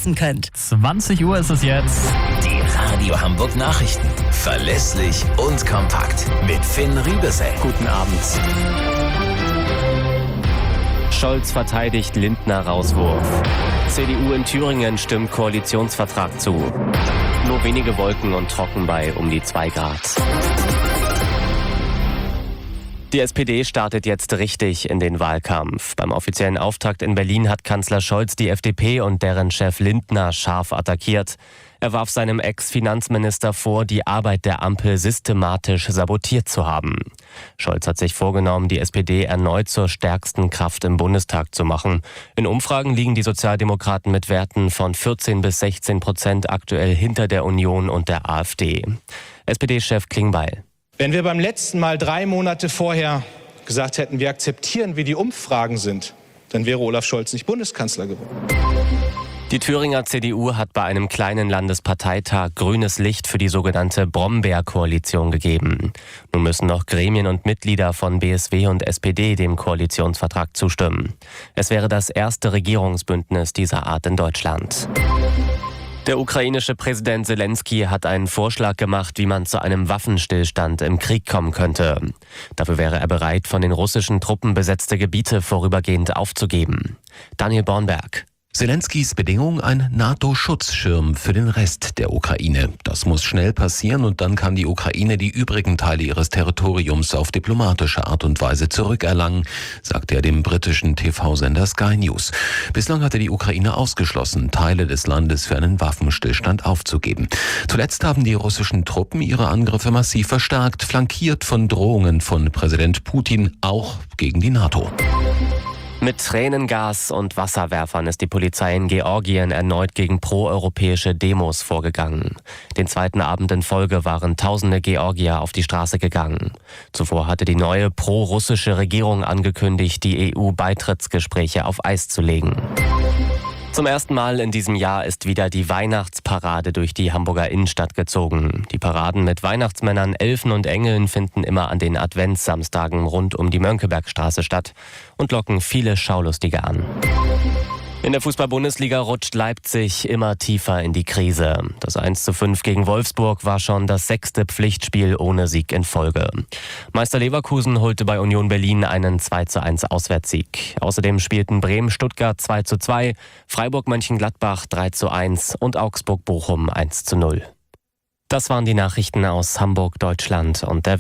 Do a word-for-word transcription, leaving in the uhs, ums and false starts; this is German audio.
nutzen könnt. zwanzig Uhr ist es jetzt. Die Radio Hamburg Nachrichten. Verlässlich und kompakt. Mit Finn Riebesell. Guten Abend. Scholz verteidigt Lindner-Rauswurf. C D U in Thüringen stimmt Koalitionsvertrag zu. Nur wenige Wolken und trocken bei um die zwei Grad. Die S P D startet jetzt richtig in den Wahlkampf. Beim offiziellen Auftakt in Berlin hat Kanzler Scholz die F D P und deren Chef Lindner scharf attackiert. Er warf seinem Ex-Finanzminister vor, die Arbeit der Ampel systematisch sabotiert zu haben. Scholz hat sich vorgenommen, die S P D erneut zur stärksten Kraft im Bundestag zu machen. In Umfragen liegen die Sozialdemokraten mit Werten von vierzehn bis sechzehn Prozent aktuell hinter der Union und der AfD. S P D-Chef Klingbeil. Wenn wir beim letzten Mal drei Monate vorher gesagt hätten, wir akzeptieren, wie die Umfragen sind, dann wäre Olaf Scholz nicht Bundeskanzler geworden. Die Thüringer C D U hat bei einem kleinen Landesparteitag grünes Licht für die sogenannte Brombeer-Koalition gegeben. Nun müssen noch Gremien und Mitglieder von B S W und S P D dem Koalitionsvertrag zustimmen. Es wäre das erste Regierungsbündnis dieser Art in Deutschland. Der ukrainische Präsident Selensky hat einen Vorschlag gemacht, wie man zu einem Waffenstillstand im Krieg kommen könnte. Dafür wäre er bereit, von den russischen Truppen besetzte Gebiete vorübergehend aufzugeben. Daniel Bornberg. Selenskys Bedingung: ein NATO-Schutzschirm für den Rest der Ukraine. Das muss schnell passieren und dann kann die Ukraine die übrigen Teile ihres Territoriums auf diplomatische Art und Weise zurückerlangen, sagte er dem britischen T V-Sender Sky News. Bislang hatte die Ukraine ausgeschlossen, Teile des Landes für einen Waffenstillstand aufzugeben. Zuletzt haben die russischen Truppen ihre Angriffe massiv verstärkt, flankiert von Drohungen von Präsident Putin, auch gegen die NATO. Mit Tränengas und Wasserwerfern ist die Polizei in Georgien erneut gegen proeuropäische Demos vorgegangen. Den zweiten Abend in Folge waren tausende Georgier auf die Straße gegangen. Zuvor hatte die neue pro-russische Regierung angekündigt, die E U-Beitrittsgespräche auf Eis zu legen. Zum ersten Mal in diesem Jahr ist wieder die Weihnachtsparade durch die Hamburger Innenstadt gezogen. Die Paraden mit Weihnachtsmännern, Elfen und Engeln finden immer an den Adventssamstagen rund um die Mönckebergstraße statt und locken viele Schaulustige an. In der Fußball-Bundesliga rutscht Leipzig immer tiefer in die Krise. Das eins zu fünf gegen Wolfsburg war schon das sechste Pflichtspiel ohne Sieg in Folge. Meister Leverkusen holte bei Union Berlin einen zwei zu eins Auswärtssieg. Außerdem spielten Bremen-Stuttgart zwei zu zwei, Freiburg-Mönchengladbach drei zu eins und Augsburg-Bochum eins zu null. Das waren die Nachrichten aus Hamburg, Deutschland und der